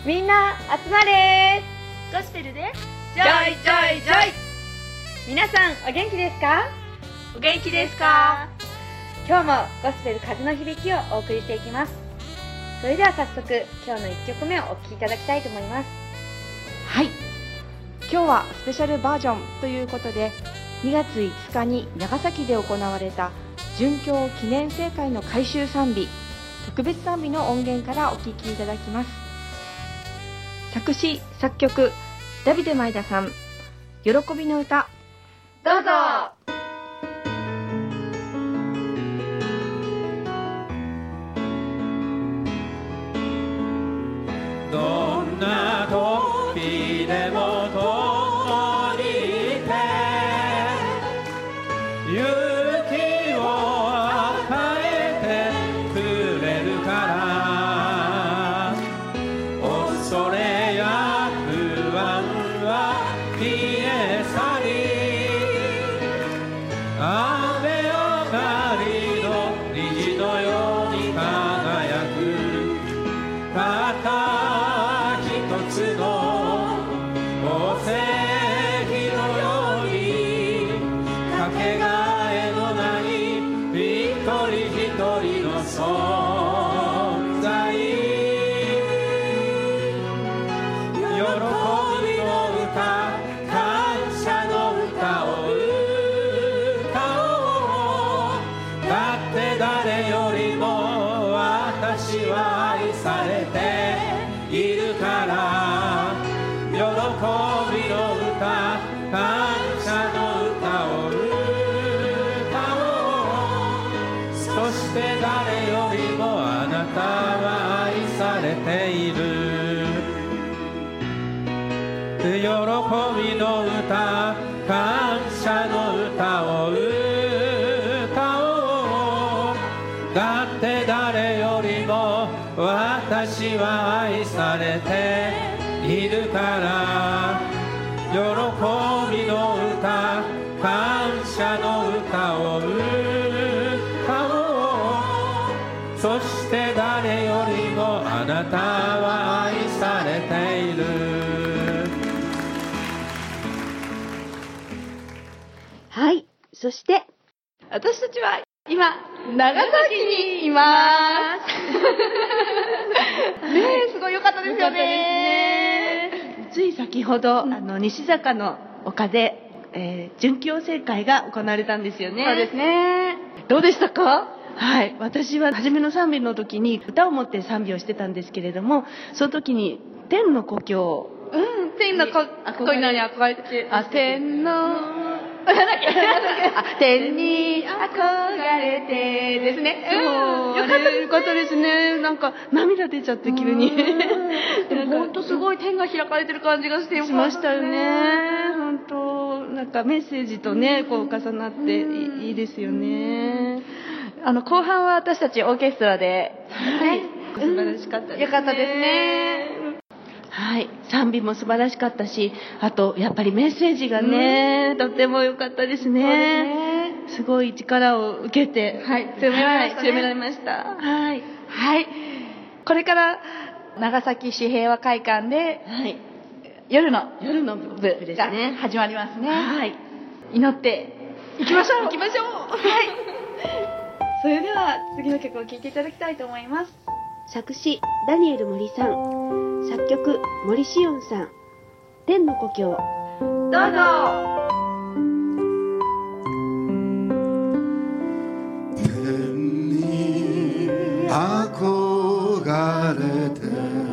みんな集まれゴスペルでジョイジョイジョイ。皆さんお元気ですか？ お元気ですか？ 今日もゴスペル風の響きをお送りしていきます。それでは早速今日の1曲目をお聴きいただきたいと思います。 はい、今日はスペシャルバージョンということで、2月5日に長崎で行われた殉教記念聖会の改修賛美、特別賛美の音源からお聴きいただきます。作詞作曲ダビデ前田さん、喜びの歌。 どうぞ。 どんな時でも共にいて勇気を与えてくれるから恐れや不安は消え去り雨上がりの虹のように輝くたった一つの宝石のようにかけがえのない一人一人の存在喜びの歌感謝の歌を歌おうだって誰よりも私は愛されているから喜びの歌感謝の歌を歌おうそして誰よりもあなたは愛されている喜びの歌感謝の歌を歌おうだって誰よりも私は愛されているから喜びの歌感謝の歌を歌おうそして誰よりもあなたは愛されている。 はい、そして私たちは今長崎にいますねえ、すごい良かったですよね。 つい先ほど、西坂の丘で、殉教聖会が行われたんですよね。 そうですね。どうでしたか？ はい、私は初めの賛美の時に歌を持って賛美をしてたんですけれども、その時に天の故郷、 天の恋のに憧れて、天の天に憧れてですね。 よかったですね。なんか涙出ちゃって急に。 本当すごい天が開かれてる感じがしてしましたよね。本当なんかメッセージとねこう重なっていいですよね。 後半は私たちオーケストラで、 はい、素晴らしかったですね。 よかったですね。 はい、賛美も素晴らしかったし、あとやっぱりメッセージがね、とっても良かったですね。すごい力を受けて、 はい、強められました。 はい、 はい、これから長崎市平和会館で、 はい、 夜の部ですね。 始まりますね。 はい、 祈っていきましょう。 行きましょう。 はい。それでは次の曲を聴いていただきたいと思います。 作詞ダニエル森さん、作曲森しおんさん、天の故郷。 どうぞ。 天に憧れて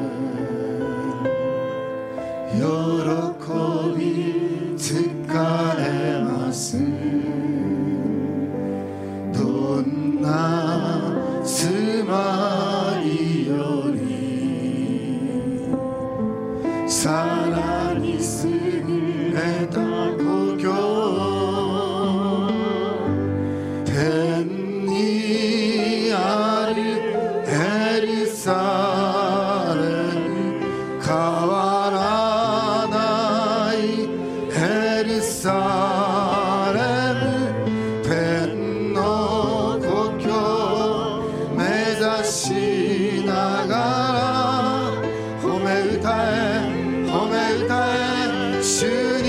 喜び疲れますどんな住まいよりさらに優れた故郷天にあるエルサレム変わらないエルサレム天の故郷目指しながら褒め歌褒め歌え主に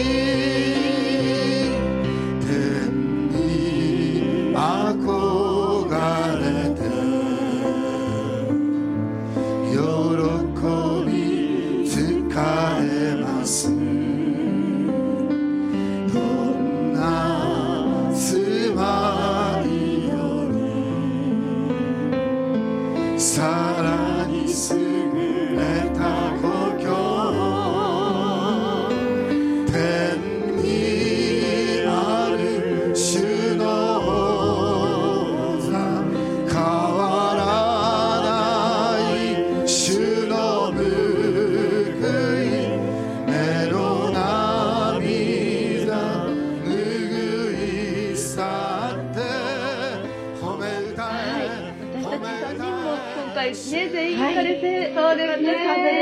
天に憧れて喜び疲れますどんな住まいよりさらに優れた故郷天にある主の座変わらない主の報い目の涙拭い去って褒め歌え私たち3人も今回ね、全員されて、そうですね。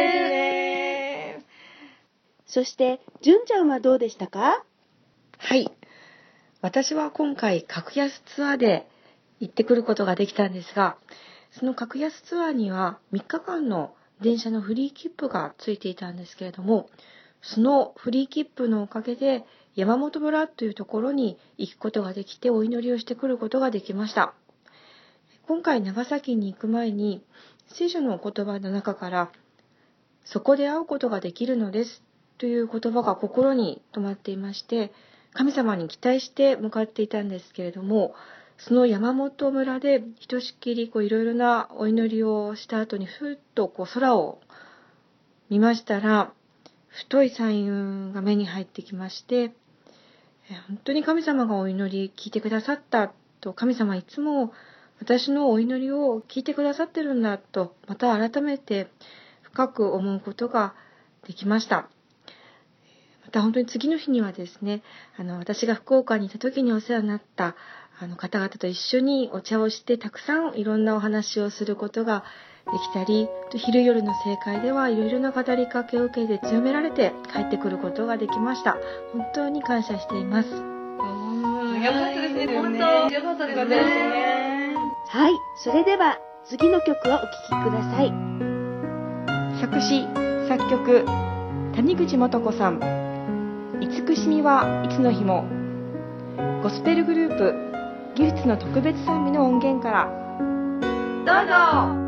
そして純ちゃんはどうでしたか？ はい。私は今回格安ツアーで行ってくることができたんですが、その格安ツアーには3日間の電車のフリー切符がついていたんですけれども、そのフリー切符のおかげで山本村というところに行くことができてお祈りをしてくることができました。今回長崎に行く前に聖書の言葉の中からそこで会うことができるのですという言葉が心に留まっていまして、神様に期待して向かっていたんですけれども、その山本村でひとしきりいろいろなお祈りをした後にふっと空を見ましたら、太い彩雲が目に入ってきまして、本当に神様がお祈り聞いてくださったと、神様いつも私のお祈りを聞いてくださってるんだと、また改めて深く思うことができました。また本当に次の日にはですね、私が福岡にいた時にお世話になった方々と一緒にお茶をして、たくさんいろんなお話をすることができたり、昼夜の聖会ではいろいろな語りかけを受けて強められて帰ってくることができました。本当に感謝しています。 よかったですね。本当よかったですね。 はい、それでは次の曲をお聴きください。 作詞作曲谷口素子さん、慈しみはいつの日も。ゴスペルグループギフツの特別賛美の音源からどうぞ。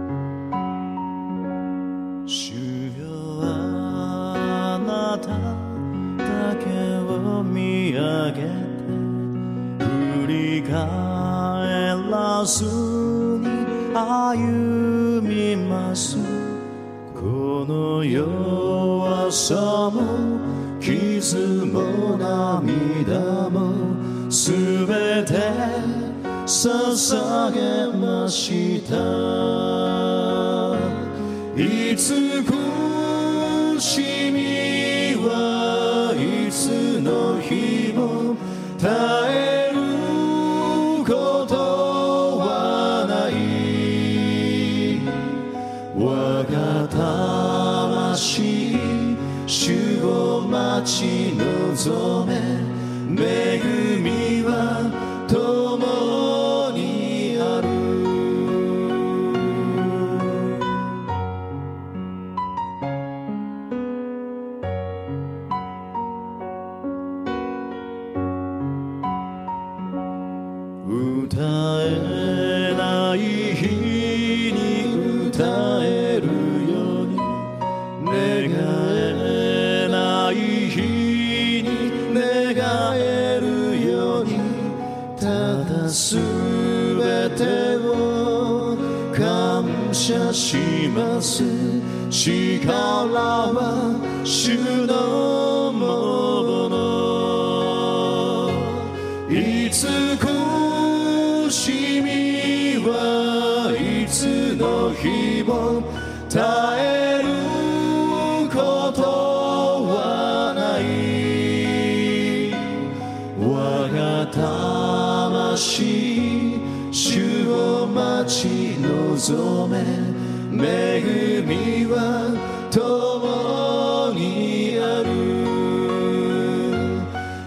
主よあなただけを見上げて振り返らずに歩みます。この弱さも傷も涙もすべて捧げました。慈しみはいつの日も絶えることはない。我が魂主を待ち望め、恵みは共にある。歌えない日に歌えるように、願えない日に願えるように、ただすべてを感謝します。力は主のもの。慈しみはいつの日も絶えることはない。我が魂主を待ち望め、恵みは共にある。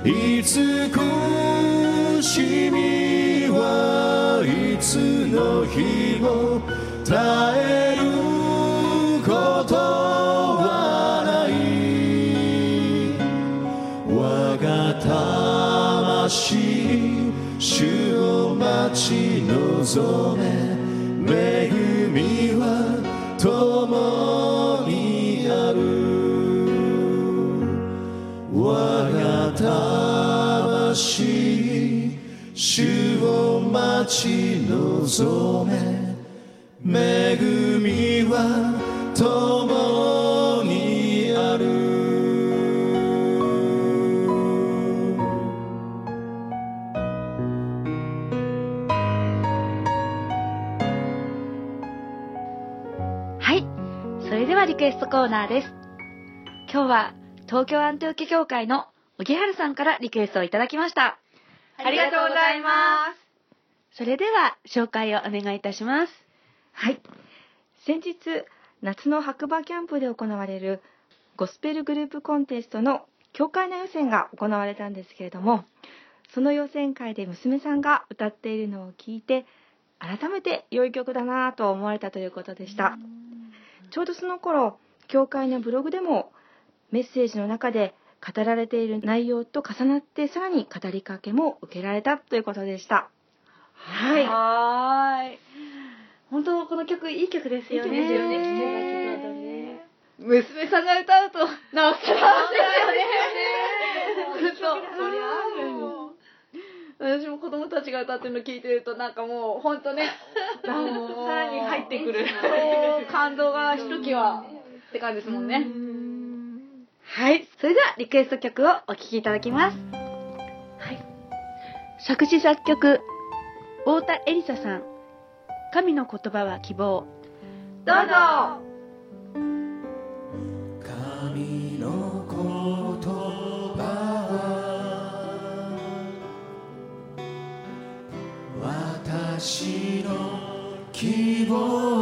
慈しみはいつの日も絶えることはな望め恵みは共にある我が魂主を待ち望め恵みは共にあるはい、それではリクエストコーナーです。今日は東京アンテオキ協会の荻原さんからリクエストをいただきました。 ありがとうございます。 それでは紹介をお願いいたします。 はい。先日、夏の白馬キャンプで行われるゴスペルグループコンテストの協会の予選が行われたんですけれども、その予選会で娘さんが歌っているのを聞いて、改めて良い曲だなぁと思われたということでした。ちょうどその頃、協会のブログでもメッセージの中で語られている内容と重なってさらに語りかけも受けられたということでした。はい。 本当この曲いい曲ですよね。 いい曲ですよね。 娘さんが歌うとなおさらですよね。私も子供たちが歌ってるの聞いてるとなんかもう本当ね、さらに入ってくる感動がひときわって感じですもんね。はい、それではリクエスト曲をお聴きいただきます。 はい。作詞作曲太田エリサさん、神の言葉は希望。 どうぞ。 神の言葉は私の希望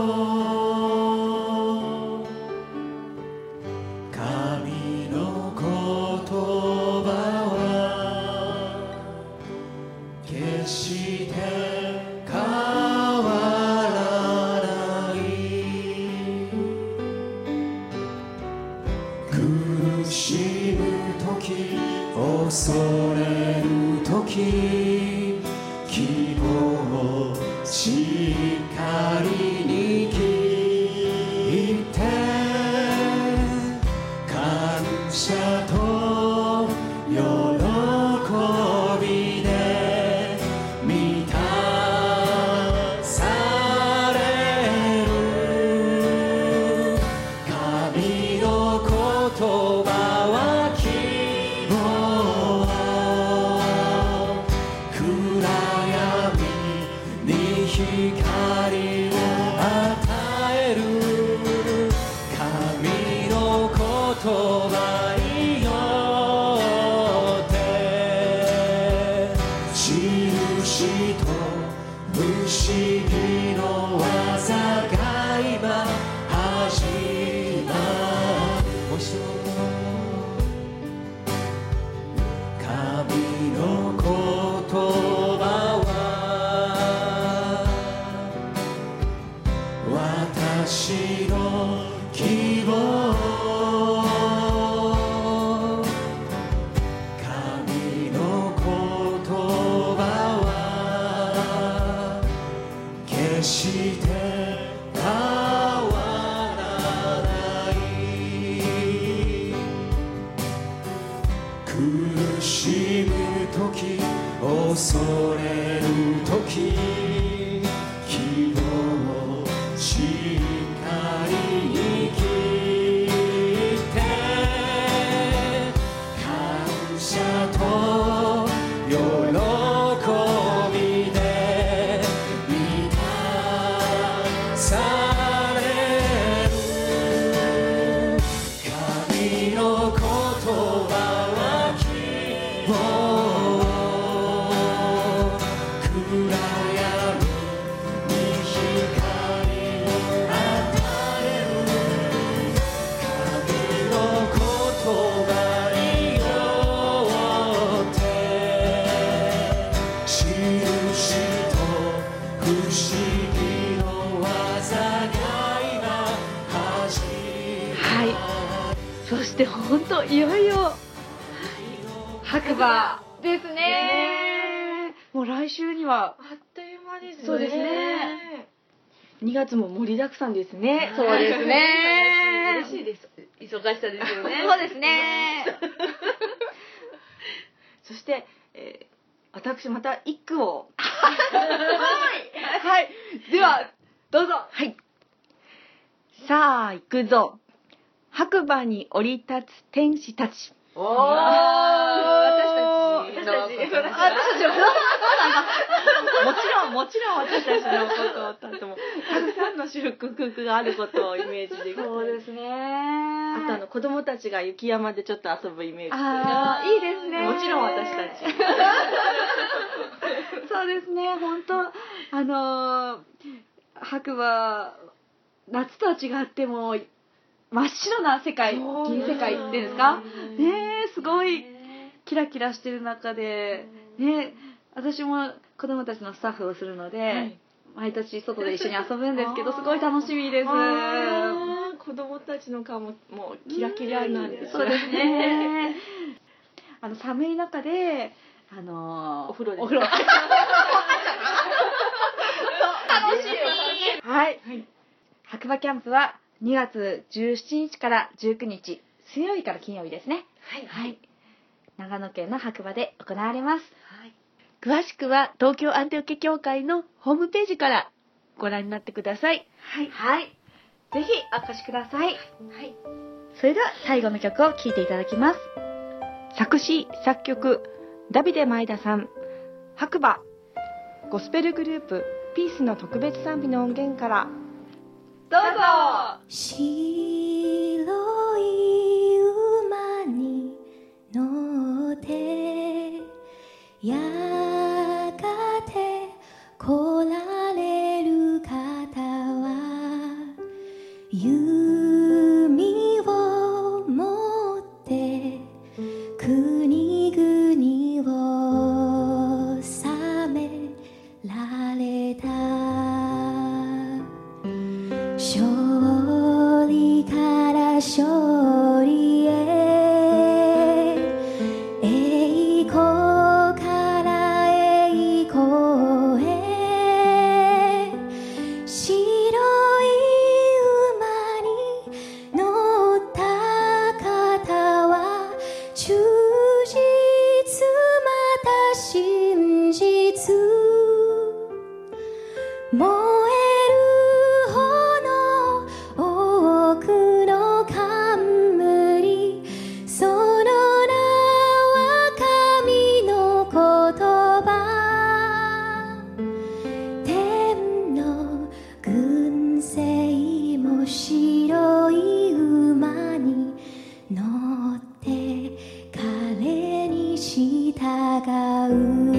神の言葉は決して変わらない苦しむ時恐れる時希望しっかりに聞いて感謝と喜びで満たされる神の言葉は希望暗闇に光を与える神の言葉によって印と不思議の技が今始まるもう一度神の言葉は私の希望神の言葉は決して変わらない苦しむ時恐れる時希望しっかりに聞いて感謝と喜びで満たされる神の言葉は希望暗闇に光を与える神の言葉によって印と不思議の技が今始まるはい、そして本当いよいよ白馬ですね。もう来週にはあっという間ですね。 そうですね。 2月も盛りだくさんですね。 そうですね。 嬉しいです。忙しさですよね。 そうですね。 そして、私また一句を。 はい。では、どうぞ。 はい。さあ、行くぞ。白馬に降り立つ天使たち。 私たちのもちろん私たちのことをとってもたくさんの祝福があることをイメージできて、 そうですね。 あと子供たちが雪山でちょっと遊ぶイメージ。 ああ、いいですね。 もちろん私たち。 そうですね。本当白馬夏とは違っても真っ白な世界、銀世界っていうんですか。ねえ、すごいキラキラしてる中でね、私も子供たちのスタッフをするので、毎年外で一緒に遊ぶんですけど、すごい楽しみです。 子供たちの顔ももうキラキラなんです。 そうですね。寒い中でお風呂です。 お風呂。楽しい。はい。白馬キャンプは2月17日から19日、水曜日から金曜日ですね。はい。長野県の白馬で行われます。 詳しくは東京アンテオケ協会のホームページからご覧になってください。 はい。ぜひお越しください。はい。それでは最後の曲を聴いていただきます。 作詞作曲ダビデ前田さん、白馬ゴスペルグループピースの特別賛美の音源から。 どうぞ。 白い馬に乗ってやがて来られる方は弓を持って国々を治められた。勝利から勝利へ、栄光から栄光へ、白い馬に乗った方は忠実また真実、燃える多くの冠、その名は神の言葉。天の軍勢も白い馬に乗って彼に従う。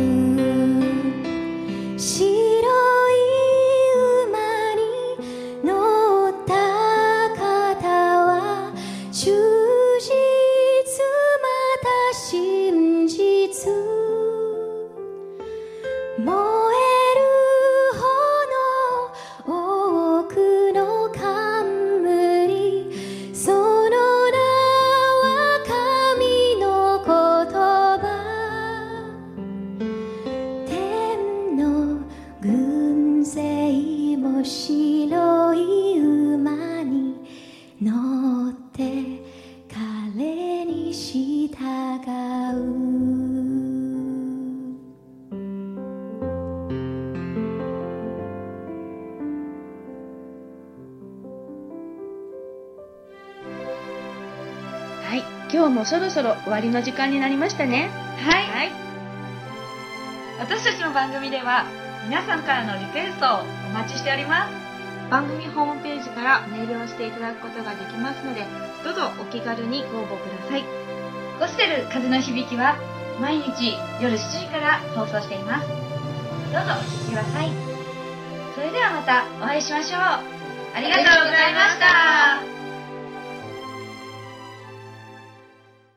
白い馬に乗った方は忠実また真実、燃える炎多くの冠、その名は神の言葉。天の軍勢も白い馬に乗って彼に従う。 はい、今日もそろそろ終わりの時間になりましたね。 はい。私たちの番組では皆さんからのリクエストをお待ちしております。 番組ホームページからメールをしていただくことができますので、どうぞお気軽にご応募ください。 ゴスペル風の響きは毎日夜7時から放送しています。どうぞお聞きください。それではまたお会いしましょう。ありがとうございました。